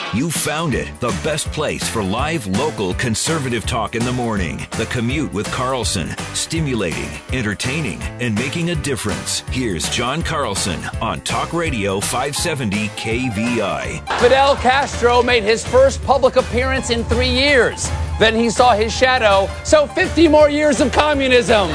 You found it, the best place for live, local, conservative talk in the morning. The Commute with Carlson. Stimulating, entertaining, and making a difference. Here's John Carlson on Talk Radio 570 KVI. Fidel Castro made his first public appearance in 3 years. Then he saw his shadow, so 50 more years of communism.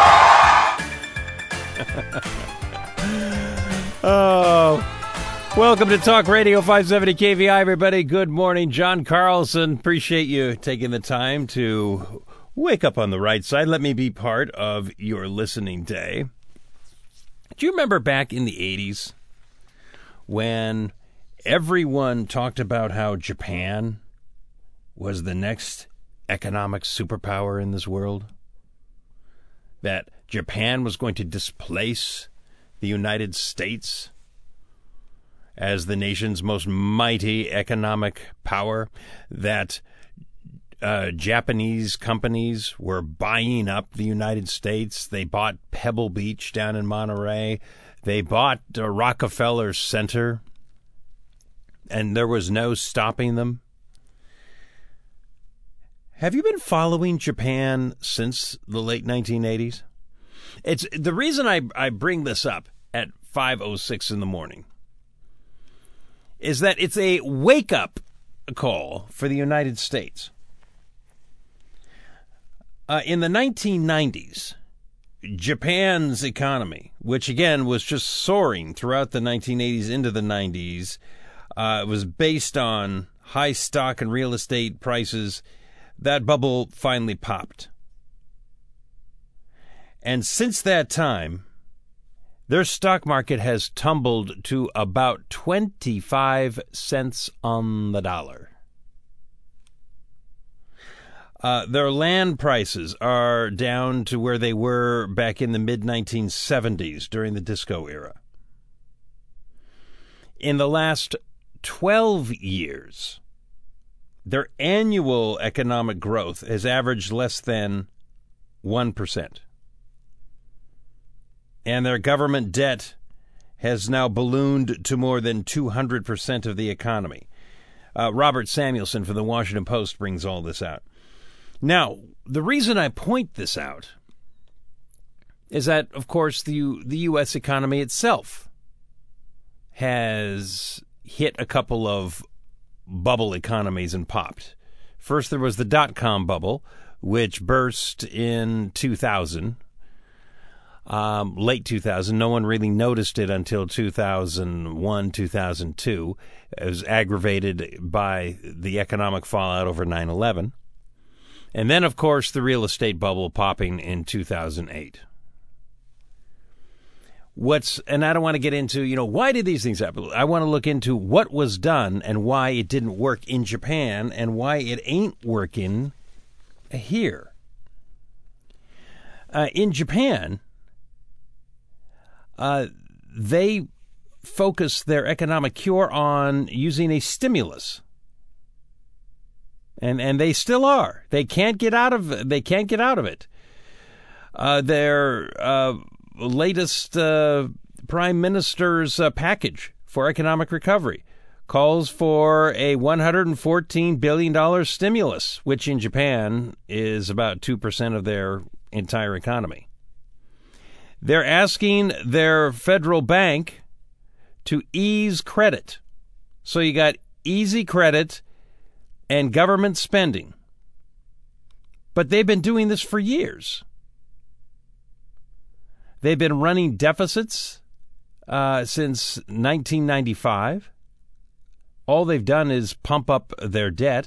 Oh, welcome to Talk Radio 570 KVI, everybody. Good morning. John Carlson. Appreciate you taking the time to wake up on the right side. Let me be part of your listening day. Do you remember back in the 80s when everyone talked about how Japan was the next economic superpower in this world? That Japan was going to displace the United States as the nation's most mighty economic power, that Japanese companies were buying up the United States. They bought Pebble Beach down in Monterey. They bought Rockefeller Center, and there was no stopping them. Have you been following Japan since the late 1980s? It's the reason I bring this up at 5:06 in the morning is that it's a wake-up call for the United States. In the 1990s, Japan's economy, which again was just soaring throughout the 1980s into the 90s, was based on high stock and real estate prices. That bubble finally popped. And since that time, their stock market has tumbled to about 25 cents on the dollar. Their land prices are down to where they were back in the mid-1970s during the disco era. In the last 12 years, their annual economic growth has averaged less than 1%. And their government debt has now ballooned to more than 200% of the economy. Robert Samuelson from the Washington Post brings all this out. Now, the reason I point this out is that, of course, the U.S. economy itself has hit a couple of bubble economies and popped. First, there was the dot-com bubble, which burst in 2000. Late 2000. No one really noticed it until 2001, 2002. It was aggravated by the economic fallout over 9/11. And then, of course, the real estate bubble popping in 2008. And I don't want to get into, why did these things happen? I want to look into what was done and why it didn't work in Japan and why it ain't working here. In Japan, they focus their economic cure on using a stimulus. And they still are. They can't get out of it. Their latest prime minister's package for economic recovery calls for a $114 billion stimulus, which in Japan is about 2% of their entire economy. They're asking their federal bank to ease credit. So you got easy credit and government spending. But they've been doing this for years. They've been running deficits since 1995. All they've done is pump up their debt.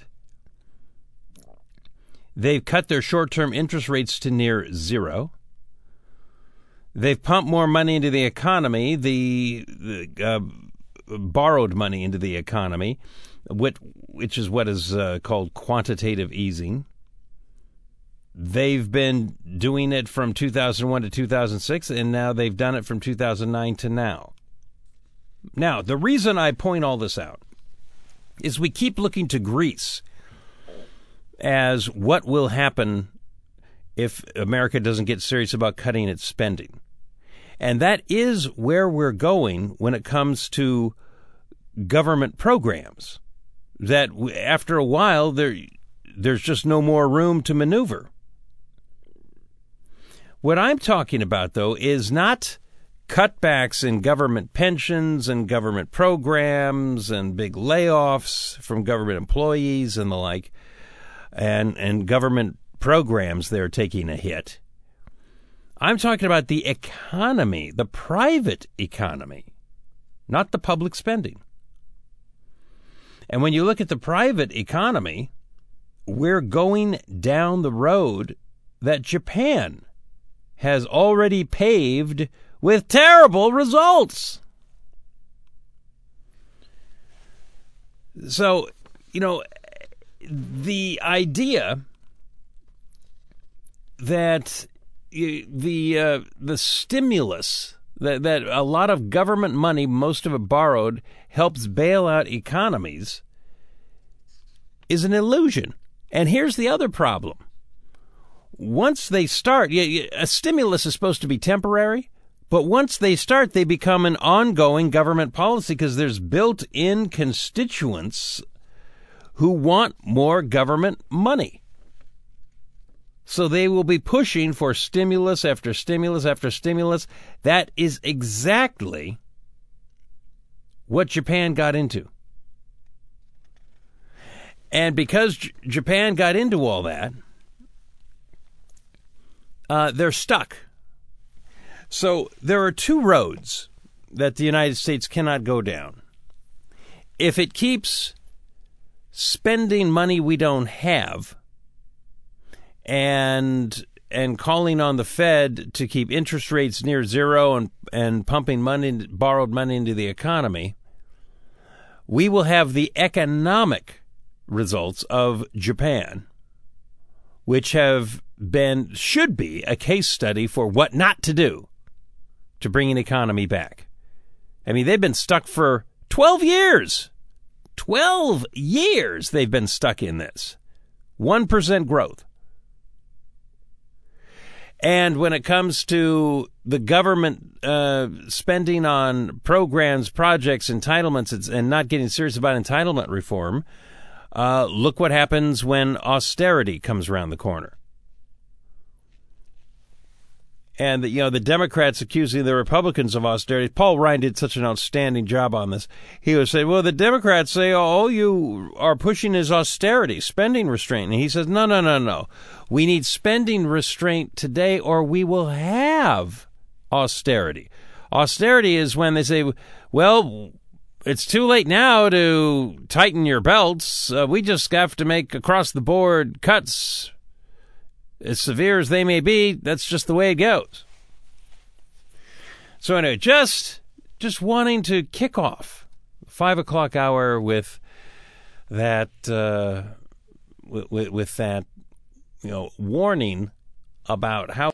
They've cut their short-term interest rates to near zero. They've pumped more money into the economy, the borrowed money into the economy, which is what is called quantitative easing. They've been doing it from 2001 to 2006, and now they've done it from 2009 to now. Now, the reason I point all this out is we keep looking to Greece as what will happen if America doesn't get serious about cutting its spending. And that is where we're going when it comes to government programs. that after a while there's just no more room to maneuver. What I'm talking about, though, is not cutbacks in government pensions and government programs and big layoffs from government employees and the like, and government programs they're taking a hit. I'm talking about the economy, the private economy, not the public spending. And when you look at the private economy, we're going down the road that Japan has already paved with terrible results. So, the idea that the stimulus, that a lot of government money, most of it borrowed, helps bail out economies is an illusion. And here's the other problem. Once they start, a stimulus is supposed to be temporary, but once they start, they become an ongoing government policy because there's built-in constituents who want more government money. So they will be pushing for stimulus after stimulus after stimulus. That is exactly what Japan got into. And because Japan got into all that, they're stuck. So there are two roads that the United States cannot go down. If it keeps spending money we don't have and calling on the Fed to keep interest rates near zero and pumping money, borrowed money into the economy, we will have the economic results of Japan, which should be a case study for what not to do to bring an economy back. I mean, they've been stuck for 12 years. 12 years they've been stuck in this. 1% growth. And when it comes to the government spending on programs, projects, entitlements, and not getting serious about entitlement reform, look what happens when austerity comes around the corner. And the Democrats accusing the Republicans of austerity. Paul Ryan did such an outstanding job on this. He was saying, well, the Democrats say all you are pushing is austerity, spending restraint. And he says, no. We need spending restraint today or we will have austerity. Austerity is when they say, well, it's too late now to tighten your belts. We just have to make across-the-board cuts. As severe as they may be, that's just the way it goes. So anyway, just wanting to kick off 5 o'clock hour with that with that warning about how